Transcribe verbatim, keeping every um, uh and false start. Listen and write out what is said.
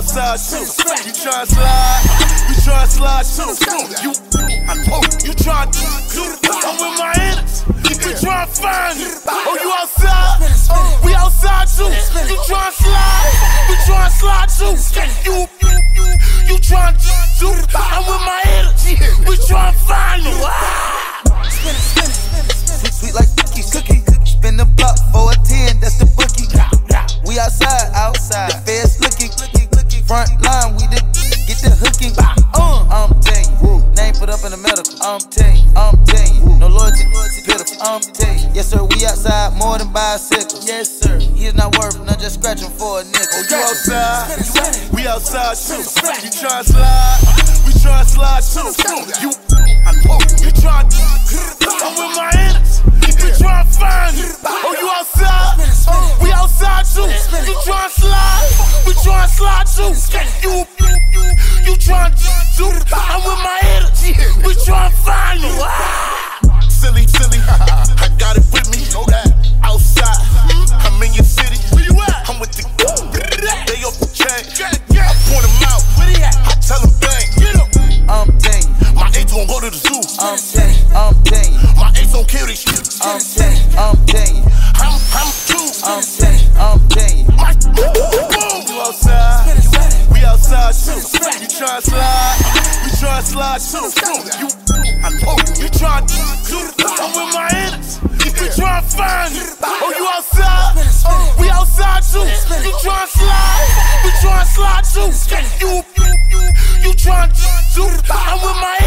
outside too. You tryna slide, we tryna slide too. You, I know you tryna do. I'm with my enemies. We tryna find you. Oh, you outside? We outside too. You tryna slide, we tryna slide too. You, you, you, you tryna do. I'm with my enemies. We tryna find you. Sweet, sweet like cookies, cookie. Spin the block for a ten, that's the bookie. We outside, outside. The feds looking, front line, we the get the hooking. Uh, I'm telling you, name put up in the medical. I'm telling you, I'm telling you, no loyalty, loyalty, pitiful. I'm telling you, yes sir, we outside more than bicycles. Yes sir, he is not worth, not just scratching for a nickel. Oh, you outside, we outside too. You tryna slide, we tryna slide too. You, I know you tryna do. I'm with my enemies. We tryna find you. Oh, you outside? We outside too. You tryna slide? We tryna slide too. You, you, you, you tryna do? I'm with my energy. We tryna find you. Silly, silly. I got it with me. Know that. Outside. I'm in your city. Where you at? I'm with the. They off the chain. I point them out. I tell them bang. I'm telling you, my eights won't go to the zoo. I'm telling you, I'm telling you, my eights don't kill this shit. I'm telling you, I'm telling you, I'm, I'm too. I'm telling you, I'm telling you. My boom. You outside, we outside too. You tryna slide, we tryna slide too. You, I know you tryna do. I'm with my enemies. We tryna find you. Oh, you outside? We outside too. You tryna slide, we tryna slide too. You, you, you, you tryna do. I'm with my